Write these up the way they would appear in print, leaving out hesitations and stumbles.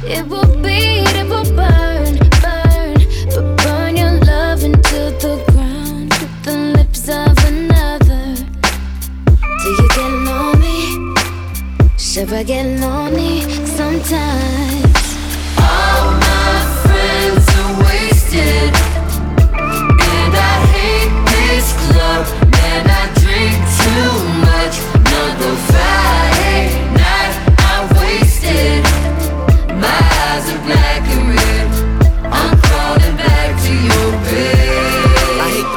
It will beat, it will burn, burn, but burn your love into the ground with the lips of another. Do you get lonely? Should I get lonely sometimes? All my friends are wasted, and I hate this club. Man, I drink too much. Another Friday night I wasted. My eyes are black and red. I'm crawling back to your bed. I hate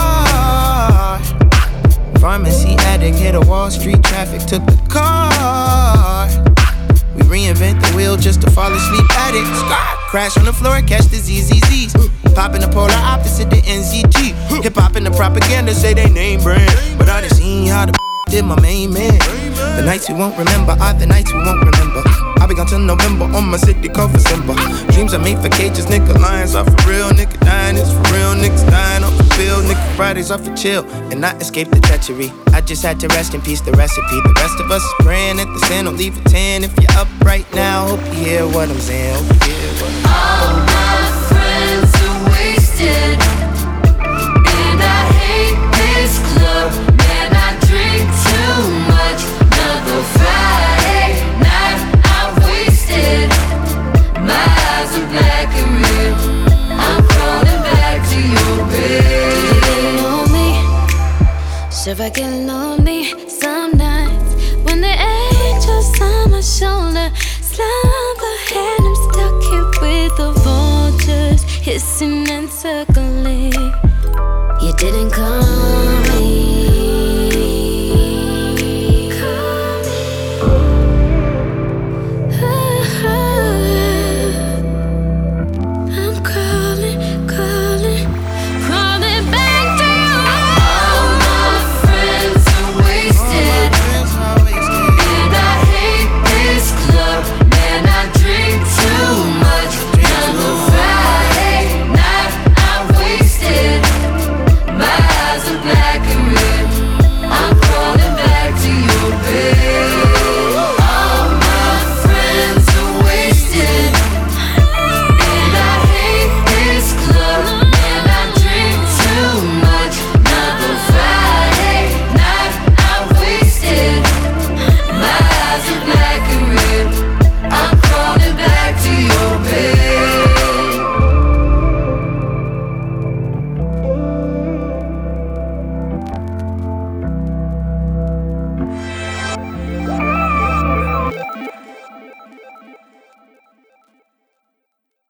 the bar. Pharmacy addict, hit a Wall Street traffic, took the car. We reinvent the wheel just to fall asleep at it. Crash on the floor, catch the ZZZs. Pop in the polar opposite the NZG. Hip hop and the propaganda say they name brand, but I done seen how the did my main man. The nights we won't remember are the nights we won't remember. I'll be gone till November on my city called for Simba. Dreams are made for cages, nigga. Lions are for real, nigga. Dying is for real, niggas dying off the field, nigga. Fridays are for chill and not escape the treachery. I just had to rest in peace, the recipe. The rest of us is praying at the sin. Don't leave a 10 if you're up right now. Hope you hear what I'm saying. Hope you hear what I'm saying. All my friends are wasted, and I hate this club. Man, I drink too much. Another Friday night I wasted. My eyes are black and red. I'm crawling back to your bed. Do you get lonely? Should I get lonely some nights when the angels on my shoulder slumber and I'm stuck here with the vultures hissing and circling? You didn't come